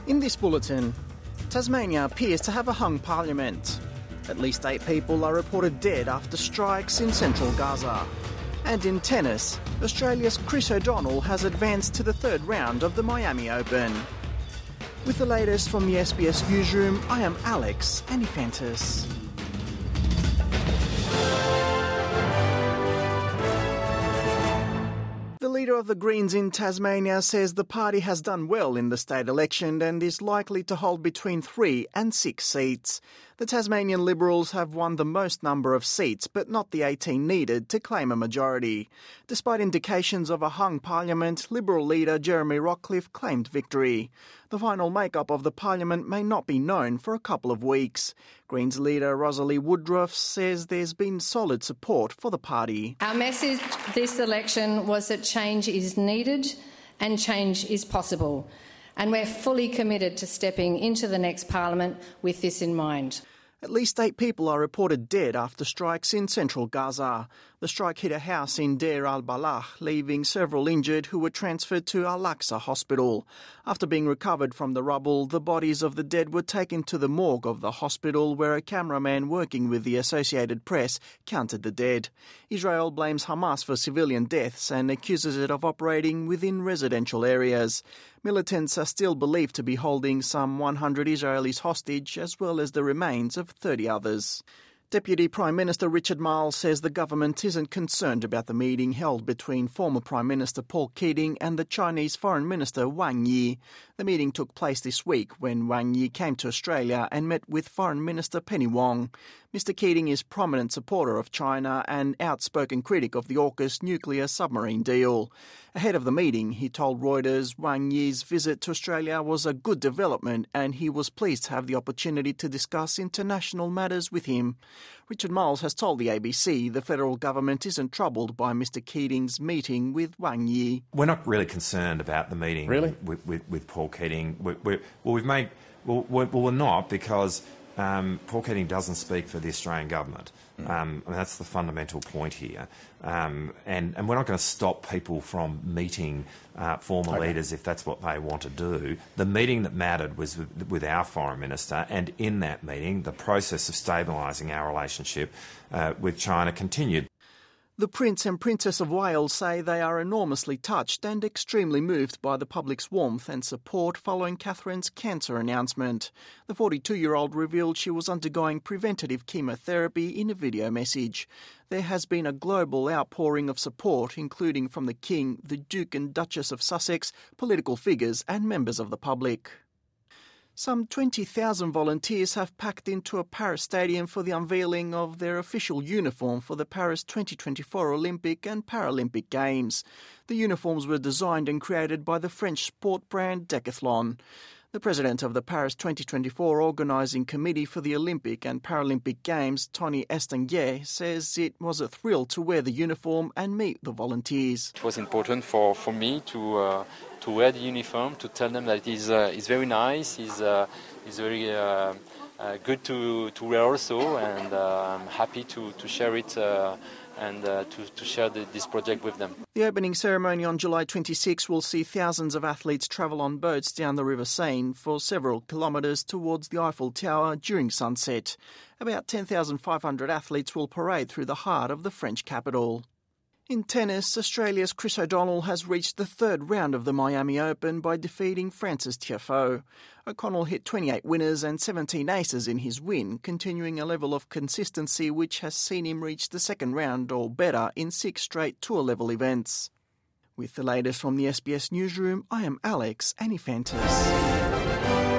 In this bulletin, Tasmania appears to have a hung parliament. At least 8 people are reported dead after strikes in central Gaza. And in tennis, Australia's Chris O'Donnell has advanced to the third round of the Miami Open. With the latest from the SBS newsroom, I am Alex Anifantis. The leader of the Greens in Tasmania says the party has done well in the state election and is likely to hold between 3 and 6 seats. The Tasmanian Liberals have won the most number of seats, but not the 18 needed to claim a majority. Despite indications of a hung parliament, Liberal leader Jeremy Rockliff claimed victory. The final makeup of the parliament may not be known for a couple of weeks. Greens leader Rosalie Woodruff says there's been solid support for the party. Our message this election was that change is needed and change is possible. And we're fully committed to stepping into the next parliament with this in mind. At least 8 people are reported dead after strikes in central Gaza. The strike hit a house in Deir al-Balah, leaving several injured who were transferred to Al-Aqsa Hospital. After being recovered from the rubble, the bodies of the dead were taken to the morgue of the hospital, where a cameraman working with the Associated Press counted the dead. Israel blames Hamas for civilian deaths and accuses it of operating within residential areas. Militants are still believed to be holding some 100 Israelis hostage, as well as the remains of 30 others. Deputy Prime Minister Richard Marles says the government isn't concerned about the meeting held between former Prime Minister Paul Keating and the Chinese Foreign Minister Wang Yi. The meeting took place this week when Wang Yi came to Australia and met with Foreign Minister Penny Wong. Mr Keating is a prominent supporter of China and outspoken critic of the AUKUS nuclear submarine deal. Ahead of the meeting, he told Reuters Wang Yi's visit to Australia was a good development and he was pleased to have the opportunity to discuss international matters with him. Richard Marles has told the ABC the federal government isn't troubled by Mr Keating's meeting with Wang Yi. We're not really concerned about the meeting with Paul Keating. We're not, because Paul Keating doesn't speak for the Australian government. That's the fundamental point here. And we're not going to stop people from meeting former leaders if that's what they want to do. The meeting that mattered was with our Foreign Minister, and in that meeting, the process of stabilising our relationship with China continued. The Prince and Princess of Wales say they are enormously touched and extremely moved by the public's warmth and support following Catherine's cancer announcement. The 42-year-old revealed she was undergoing preventative chemotherapy in a video message. There has been a global outpouring of support, including from the King, the Duke and Duchess of Sussex, political figures and members of the public. Some 20,000 volunteers have packed into a Paris stadium for the unveiling of their official uniform for the Paris 2024 Olympic and Paralympic Games. The uniforms were designed and created by the French sport brand Decathlon. The president of the Paris 2024 Organising Committee for the Olympic and Paralympic Games, Tony Estanguet, says it was a thrill to wear the uniform and meet the volunteers. It was important for me to wear the uniform, to tell them that it's very nice, it's very good to wear also, and I'm happy to share it and to share this project with them. The opening ceremony on July 26 will see thousands of athletes travel on boats down the River Seine for several kilometres towards the Eiffel Tower during sunset. About 10,500 athletes will parade through the heart of the French capital. In tennis, Australia's Chris O'Donnell has reached the third round of the Miami Open by defeating Frances Tiafoe. O'Connell hit 28 winners and 17 aces in his win, continuing a level of consistency which has seen him reach the second round or better in 6 straight tour-level events. With the latest from the SBS newsroom, I am Alex Anifantis.